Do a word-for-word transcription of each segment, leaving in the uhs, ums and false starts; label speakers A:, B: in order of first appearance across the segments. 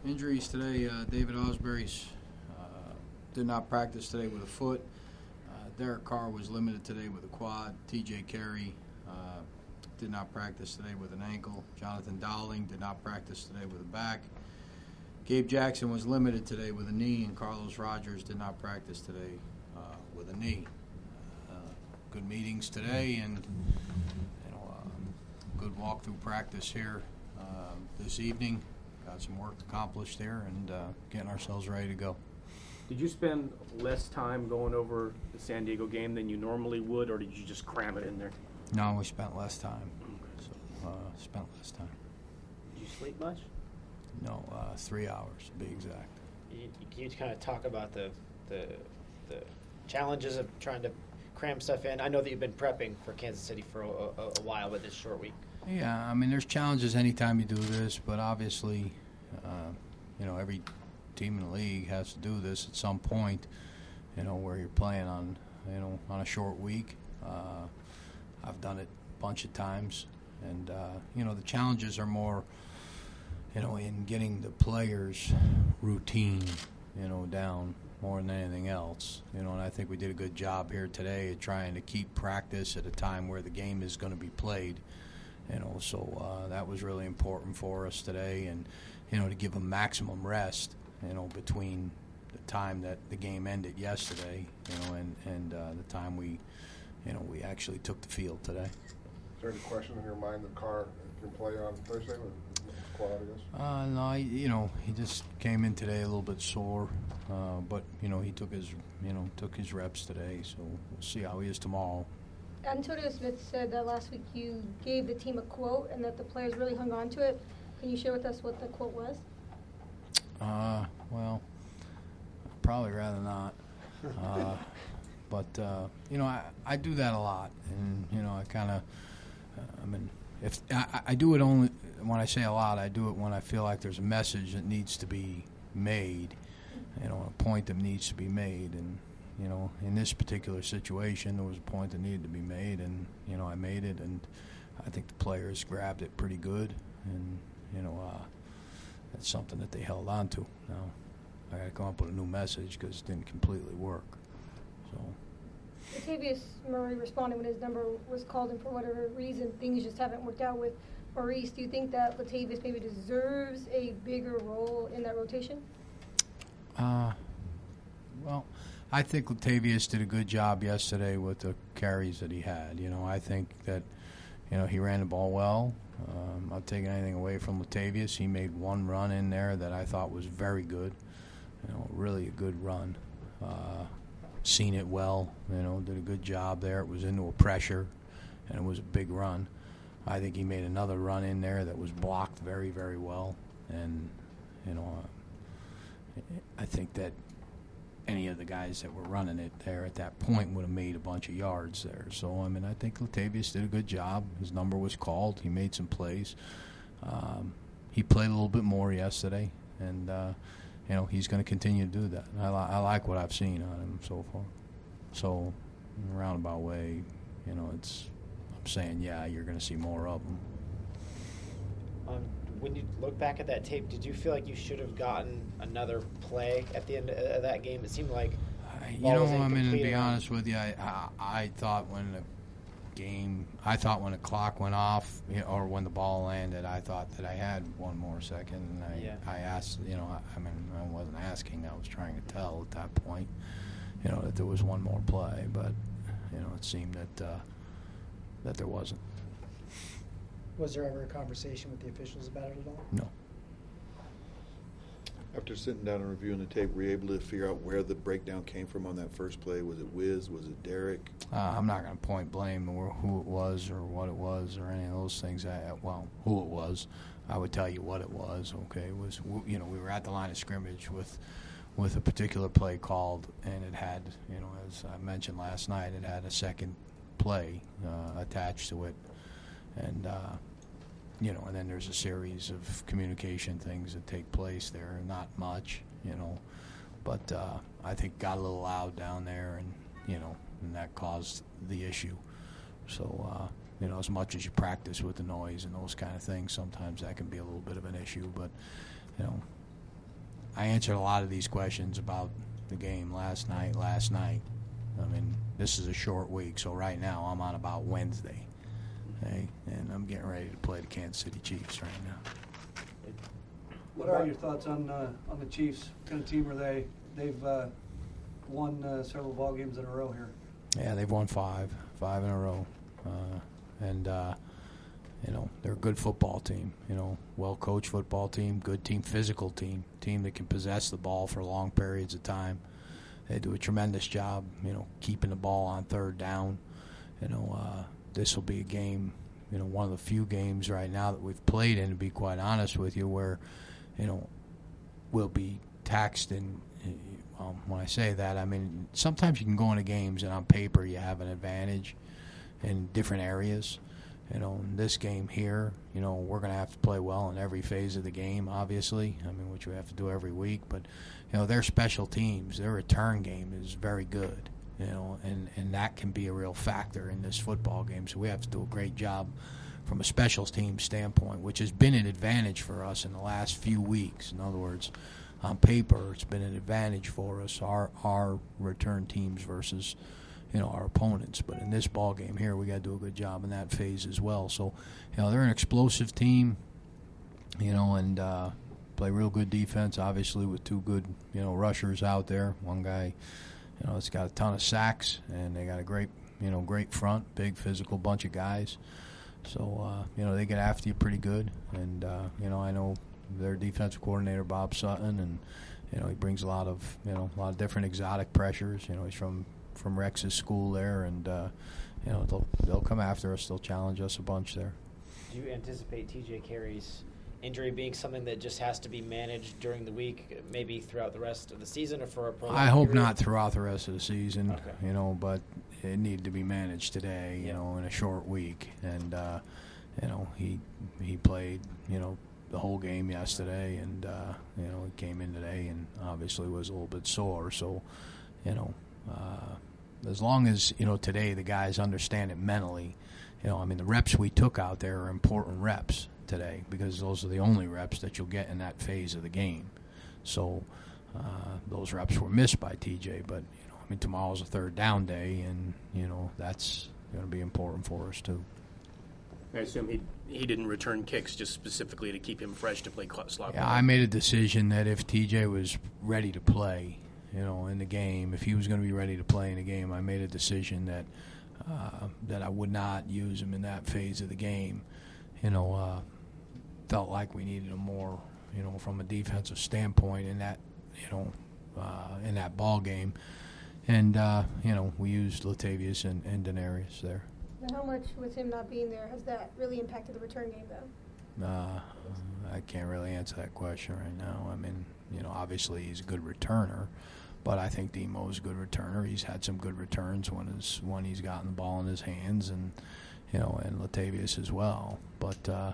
A: Injuries today, uh, David Osbury's uh, did not practice today with a foot. Uh, Derek Carr was limited today with a quad. T J Carey uh, did not practice today with an ankle. Jonathan Dowling did not practice today with a back. Gabe Jackson was limited today with a knee, and Carlos Rogers did not practice today uh, with a knee. Uh, good meetings today, and you know, uh, good walkthrough practice here uh, this evening. Got some work accomplished there, and uh, getting ourselves ready to go.
B: Did you spend less time going over the San Diego game than you normally would, or did you just cram it in there?
A: No, we spent less time. So, uh, spent less time.
C: Did you sleep much?
A: No, uh, three hours to be exact.
C: You, you kind of talk about the, the the challenges of trying to cram stuff in. I know that you've been prepping for Kansas City for a, a, a while with this short week.
A: Yeah, I mean, there's challenges anytime you do this, but obviously, uh, you know, every team in the league has to do this at some point, you know, where you're playing on, you know, on a short week. Uh, I've done it a bunch of times, and, uh, you know, the challenges are more, you know, in getting the players' routine, you know, down more than anything else. You know, and I think we did a good job here today at trying to keep practice at a time where the game is going to be played. You know, so uh, that was really important for us today, and you know, to give them maximum rest. You know, between the time that the game ended yesterday, you know, and and uh, the time we, you know, we actually took the field today.
D: Is there any question in your mind that Carr can play on Thursday with quad, I guess?
A: Uh, no, I, you know, he just came in today a little bit sore, uh, but you know, he took his, you know, took his reps today, so we'll see how he is tomorrow.
E: Antonio Smith said that last week you gave the team a quote and that the players really hung on to it. Can you share with us what the quote was?
A: Uh, well, I'd probably rather not. Uh, but, uh, you know, I, I do that a lot. And, you know, I kind of, uh, I mean, if I, I do it only, when I say a lot, I do it when I feel like there's a message that needs to be made, you know, a point that needs to be made. And, you know, in this particular situation, there was a point that needed to be made, and, you know, I made it, and I think the players grabbed it pretty good, and, you know, uh, that's something that they held on to. Now, I got to come up with a new message because it didn't completely work. So.
E: Latavius Murray responded when his number was called, and for whatever reason, things just haven't worked out with Maurice. Do you think that Latavius maybe deserves a bigger role in that rotation?
A: Uh, well, I think Latavius did a good job yesterday with the carries that he had. You know, I think that, you know, he ran the ball well. Um, I'm not taking anything away from Latavius. He made one run in there that I thought was very good. You know, really a good run. Uh, seen it well. You know, did a good job there. It was into a pressure, and it was a big run. I think he made another run in there that was blocked very, very well. And, you know, uh, I think that any of the guys that were running it there at that point would have made a bunch of yards there. So, I mean, I think Latavius did a good job. His number was called. He made some plays. Um, he played a little bit more yesterday, and, uh, you know, he's going to continue to do that. I, li- I like what I've seen on him so far. So, in a roundabout way, you know, it's I'm saying, yeah, you're going to see more of him.
C: Um, when you look back at that tape, did you feel like you should have gotten another play at the end of that game? It seemed like
A: uh, you know, I mean, to be honest with you, I, I I thought when the game, I thought when the clock went off, you know, or when the ball landed, I thought that I had one more second, and I
C: yeah.
A: I asked, you know, I, I mean, I wasn't asking, I was trying to tell at that point, you know, that there was one more play, but you know, it seemed that uh, that there wasn't.
F: Was there ever a conversation with the officials about it at all?
A: No.
G: After sitting down and reviewing the tape, were you able to figure out where the breakdown came from on that first play? Was it Wiz? Was it Derek?
A: Uh, I'm not going to point blame or who it was or what it was or any of those things. I, well, who it was, I would tell you what it was. Okay, it was, you know, we were at the line of scrimmage with with a particular play called, and it had, you know, as I mentioned last night, it had a second play uh, attached to it, and. Uh, You know, and then there's a series of communication things that take place there. Not much, you know, but uh, I think got a little loud down there, and you know, and that caused the issue. So, uh, you know, as much as you practice with the noise and those kind of things, sometimes that can be a little bit of an issue. But, you know, I answered a lot of these questions about the game last night, last night. I mean, this is a short week, so right now I'm on about Wednesday. Okay? And I'm getting ready to play the Kansas City Chiefs right now.
H: What are your thoughts on uh, on the Chiefs? What kind of team are they? They've uh, won uh, several ball games in a row here.
A: Yeah, they've won five, five in a row. Uh, and, uh, you know, they're a good football team, you know, well-coached football team, good team, physical team, team that can possess the ball for long periods of time. They do a tremendous job, you know, keeping the ball on third down. You know, uh, this will be a game, you know, one of the few games right now that we've played in, to be quite honest with you, where, you know, we'll be taxed in. Um, when I say that, I mean, sometimes you can go into games and on paper you have an advantage in different areas. You know, in this game here, you know, we're going to have to play well in every phase of the game, obviously, I mean, which we have to do every week. But, you know, their special teams, their return game is very good, you know, and, and that can be a real factor in this football game. So we have to do a great job from a special team standpoint, which has been an advantage for us in the last few weeks. In other words, on paper, it's been an advantage for us, our our return teams versus, you know, our opponents. But in this ball game here, we got to do a good job in that phase as well. So, you know, they're an explosive team, you know, and uh, play real good defense, obviously, with two good, you know, rushers out there. One guy, you know, it's got a ton of sacks, and they got a great, you know, great front, big physical bunch of guys. So, uh, you know, they get after you pretty good. And, uh, you know, I know their defensive coordinator, Bob Sutton, and, you know, he brings a lot of, you know, a lot of different exotic pressures. You know, he's from, from Rex's school there, and, uh, you know, they'll, they'll come after us. They'll challenge us a bunch there.
C: Do you anticipate T J Carey's injury being something that just has to be managed during the week, maybe throughout the rest of the season, or for a prolonged
A: I hope
C: period?
A: not throughout the rest of the season,
C: Okay.
A: you know, but it needed to be managed today, you
C: Yeah.
A: know, in a short week. And, uh, you know, he he played, you know, the whole game yesterday, and, uh, you know, he came in today and obviously was a little bit sore. So, you know, uh, as long as, you know, today the guys understand it mentally, you know, I mean, the reps we took out there are important reps today, because those are the only reps that you'll get in that phase of the game. So uh, those reps were missed by T J, but, you know, I mean, tomorrow's a third down day, and, you know, that's going to be important for us too.
B: I assume he he didn't return kicks just specifically to keep him fresh to play cl- slot.
A: Yeah, I made a decision that if T J was ready to play, you know, in the game, if he was going to be ready to play in the game, I made a decision that uh, that I would not use him in that phase of the game. You know, uh, felt like we needed him more, you know, from a defensive standpoint in that, you know, uh, in that ball game. And, uh, you know, we used Latavius and, and Denarius there.
E: Now, how much, with him not being there, has that really impacted the return game, though?
A: Uh, I can't really answer that question right now. I mean, you know, obviously he's a good returner, but I think Demo's a good returner. He's had some good returns when his when he's gotten the ball in his hands, and, you know, and Latavius as well. But uh,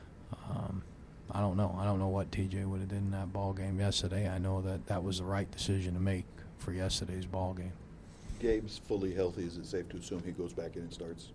A: um, I don't know. I don't know what T J would have did in that ball game yesterday. I know that that was the right decision to make for yesterday's ball game.
G: Gabe's fully healthy. Is it safe to assume he goes back in and starts?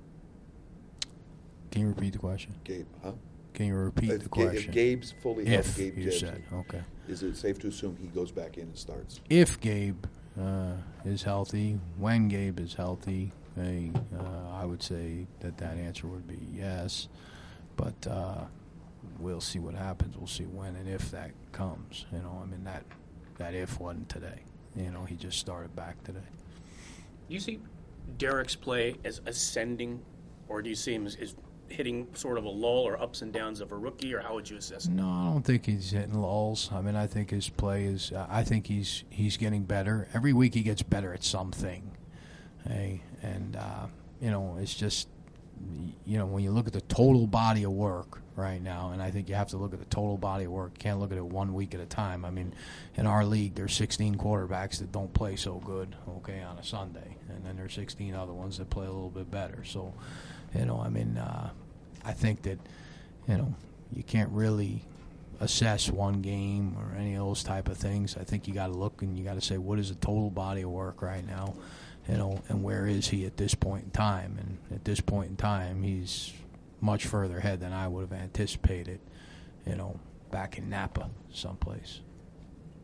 A: Can you repeat the question?
G: Gabe, huh?
A: Can you repeat
G: If
A: the
G: Ga-
A: question?
G: If Gabe's fully
A: If,
G: healthy, Gabe
A: you
G: Jebsen,
A: said, okay.
G: is it safe to assume he goes back in and starts?
A: If Gabe uh, is healthy, when Gabe is healthy, hey, uh, I would say that that answer would be yes. But uh, we'll see what happens. We'll see when and if that comes. You know, I mean, that that if wasn't today. You know, he just started back today.
B: Do you see Derek's play as ascending, or do you see him as, as hitting sort of a lull or ups and downs of a rookie, or how would you assess it?
A: No, I don't think he's hitting lulls. I mean, I think his play is. Uh, I think he's he's getting better every week. He gets better at something. Hey, and uh, you know, it's just, you know, when you look at the total body of work right now, and I think you have to look at the total body of work. You can't look at it one week at a time. I mean, in our league, there's sixteen quarterbacks that don't play so good, okay, on a Sunday, and then there's sixteen other ones that play a little bit better. So, you know, I mean, uh, I think that, you know, you can't really assess one game or any of those type of things. I think you got to look and you got to say, what is the total body of work right now, you know, and where is he at this point in time? And at this point in time, he's much further ahead than I would have anticipated, you know, back in Napa someplace.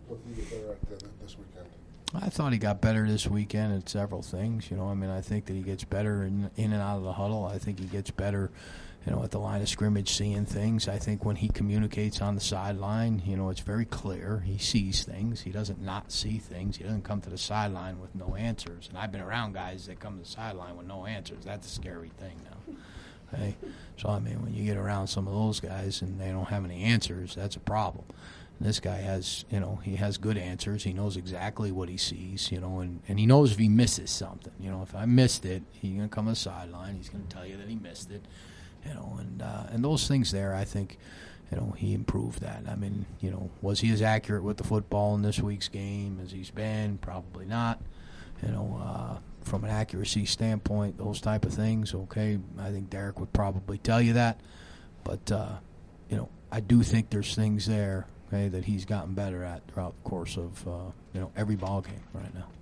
D: What did he get better at th- this weekend?
A: I thought he got better this weekend at several things. You know, I mean, I think that he gets better in, in and out of the huddle. I think he gets better, you know, at the line of scrimmage, seeing things. I think when he communicates on the sideline, you know, it's very clear. He sees things. He doesn't not see things. He doesn't come to the sideline with no answers. And I've been around guys that come to the sideline with no answers. That's a scary thing now. Okay? So, I mean, when you get around some of those guys and they don't have any answers, that's a problem. This guy has, you know, he has good answers. He knows exactly what he sees, you know, and, and he knows if he misses something. You know, if I missed it, he's going to come to the sideline. He's going to tell you that he missed it, you know, and uh, and those things there, I think, you know, he improved that. I mean, you know, was he as accurate with the football in this week's game as he's been? Probably not. You know, uh, from an accuracy standpoint, those type of things, okay, I think Derek would probably tell you that. But, uh, you know, I do think there's things there, okay, that he's gotten better at throughout the course of, uh, you know, every ball game right now.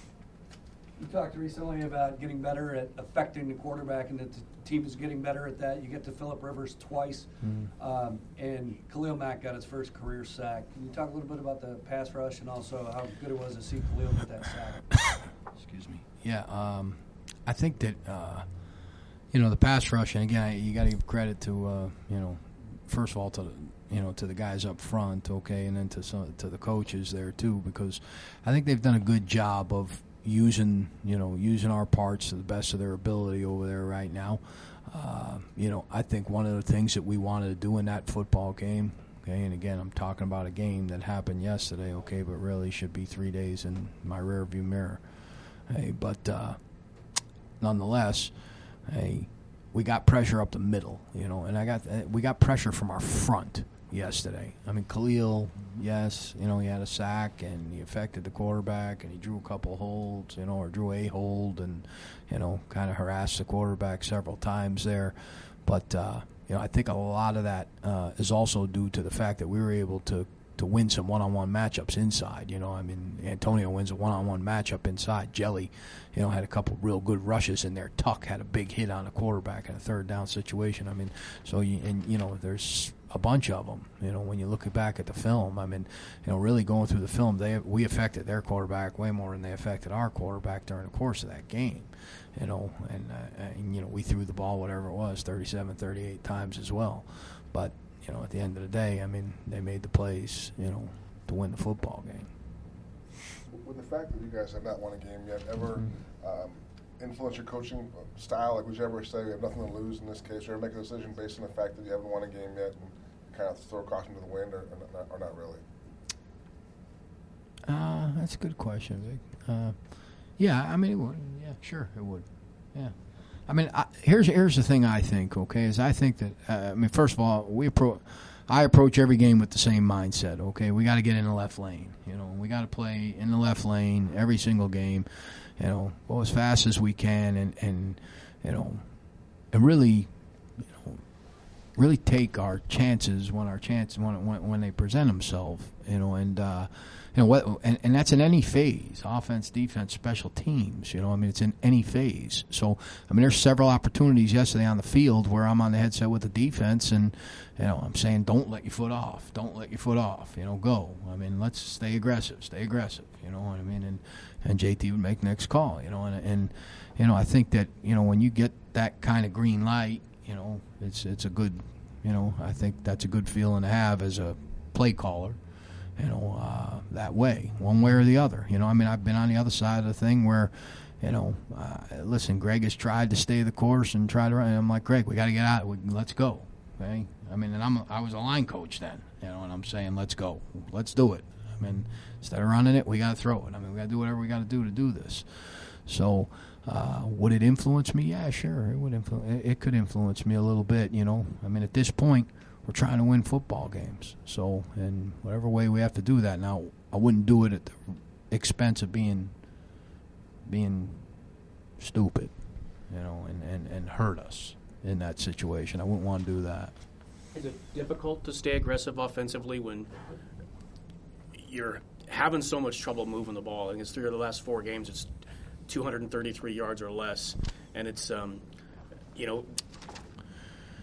H: You talked recently about getting better at affecting the quarterback, and that the team is getting better at that. You get to Phillip Rivers twice,
A: Mm-hmm.
H: um, and Khalil Mack got his first career sack. Can you talk a little bit about the pass rush and also how good it was to see Khalil get that sack?
A: Excuse me. Yeah, um, I think that, uh, you know, the pass rush, and again, you got to give credit to, uh, you know, first of all, to the, you know, to the guys up front, okay, and then to some, to the coaches there too, because I think they've done a good job of using, you know, using our parts to the best of their ability over there right now. Uh, you know, I think one of the things that we wanted to do in that football game, okay, and again, I'm talking about a game that happened yesterday, okay, but really should be three days in my rearview mirror. Hey, but uh, nonetheless, hey, we got pressure up the middle, you know, and I got we got pressure from our front yesterday. I mean, Khalil, yes, you know, he had a sack and he affected the quarterback and he drew a couple holds, you know, or drew a hold and, you know, kind of harassed the quarterback several times there. But, uh, you know, I think a lot of that uh, is also due to the fact that we were able to to win some one-on-one matchups inside. You know, I mean, Antonio wins a one-on-one matchup inside. Jelly, you know, had a couple real good rushes in there. Tuck had a big hit on a quarterback in a third down situation. I mean, so, you, and, you know, there's a bunch of them, you know, when you look back at the film. I mean, you know, really going through the film, they we affected their quarterback way more than they affected our quarterback during the course of that game, you know, and, uh, and you know, we threw the ball, whatever it was, thirty-seven, thirty-eight times as well. But, you know, at the end of the day, I mean, they made the plays, you know, to win the football game.
D: With the fact that you guys have not won a game yet, ever um, influence your coaching style? Like, would you ever say we have nothing to lose in this case, or make a decision based on the fact that you haven't won a game yet and kind of throw caution to the wind, or, or, not, or not really?
A: Uh, that's a good question, Vic. Uh, yeah, I mean, it would. Yeah, sure, it would. Yeah. I mean, I, here's here's the thing I think, okay, is I think that, uh, I mean, first of all, we appro- I approach every game with the same mindset, okay? We got to get in the left lane, you know. We got to play in the left lane every single game, you know, go as fast as we can and, and you know, and really, you know, really take our chances when our chances, when, when, when they present themselves, you know, and, uh, you know what, and, and that's in any phase, offense, defense, special teams. You know, I mean, it's in any phase. So, I mean, there's several opportunities yesterday on the field where I'm on the headset with the defense, and you know, I'm saying, don't let your foot off, don't let your foot off. You know, go. I mean, let's stay aggressive, stay aggressive. You know what I mean? And and J T would make the next call. You know, and and you know, I think that you know when you get that kind of green light, you know, it's it's a good, you know, I think that's a good feeling to have as a play caller. You know, uh, that way, one way or the other. You know, I mean, I've been on the other side of the thing where, you know, uh, listen, Greg has tried to stay the course and try to run. And I'm like, Greg, we got to get out. We, let's go. Okay. I mean, and I'm a, I was a line coach then, you know, and I'm saying, let's go, let's do it. I mean, instead of running it, we got to throw it. I mean, we got to do whatever we got to do to do this. So, uh, would it influence me? Yeah, sure, it would influence. It could influence me a little bit. You know, I mean, at this point, we're trying to win football games. So, in whatever way we have to do that. Now, I wouldn't do it at the expense of being being stupid, you know, and, and, and hurt us in that situation. I wouldn't want to do that.
B: Is it difficult to stay aggressive offensively when you're having so much trouble moving the ball? I think it's three of the last four games, it's two hundred thirty-three yards or less. And it's, um, you know,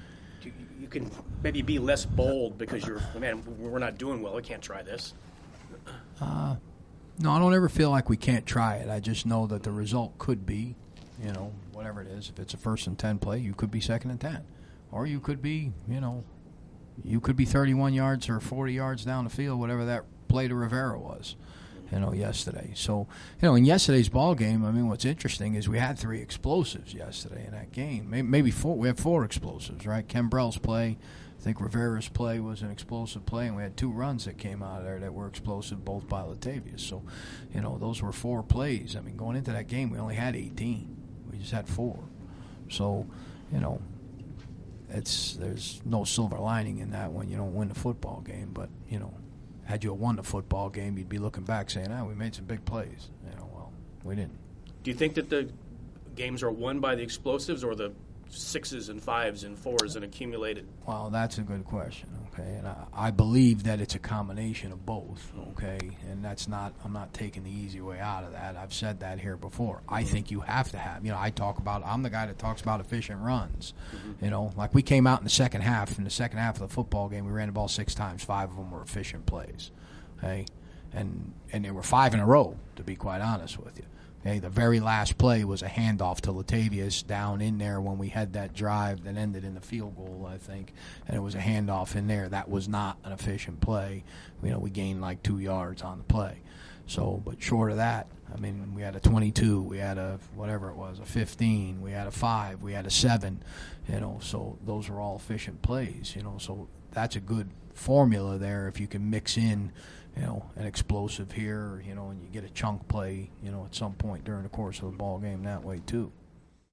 B: you can maybe be less bold because you're, man, we're not doing well. We can't try this.
A: Uh, no, I don't ever feel like we can't try it. I just know that the result could be, you know, whatever it is. If it's a first and ten play, you could be second and ten. Or you could be, you know, you could be thirty-one yards or forty yards down the field, whatever that play to Rivera was, you know, yesterday. So, you know, in yesterday's ball game, I mean, what's interesting is we had three explosives yesterday in that game. Maybe, maybe four. We had four explosives, right? Kembrell's play, I think Rivera's play was an explosive play, and we had two runs that came out of there that were explosive, both by Latavius. So, you know, those were four plays. I mean, going into that game, we only had eighteen. We just had four. So, you know, it's there's no silver lining in that when you don't win the football game. But, you know, had you won the football game, you'd be looking back saying, ah, we made some big plays. You know, well, we didn't.
B: Do you think that the games are won by the explosives or the sixes and fives and fours and accumulated?
A: Well, that's a good question, okay? And I, I believe that it's a combination of both, okay? And that's not, I'm not taking the easy way out of that. I've said that here before. I think you have to have, you know, I talk about, I'm the guy that talks about efficient runs. Mm-hmm. You know, like we came out in the second half. In the second half of the football game, we ran the ball six times. Five of them were efficient plays, okay? And, and they were five in a row, to be quite honest with you. Okay, the very last play was a handoff to Latavius down in there when we had that drive that ended in the field goal, I think, and it was a handoff in there. That was not an efficient play. You know, we gained like two yards on the play. So, but short of that, I mean, we had a twenty-two, we had a whatever it was, a fifteen, we had a five, we had a seven, you know, so those are all efficient plays, you know, so that's a good formula there if you can mix in, you know, an explosive here, you know, and you get a chunk play, you know, at some point during the course of the ball game that way too.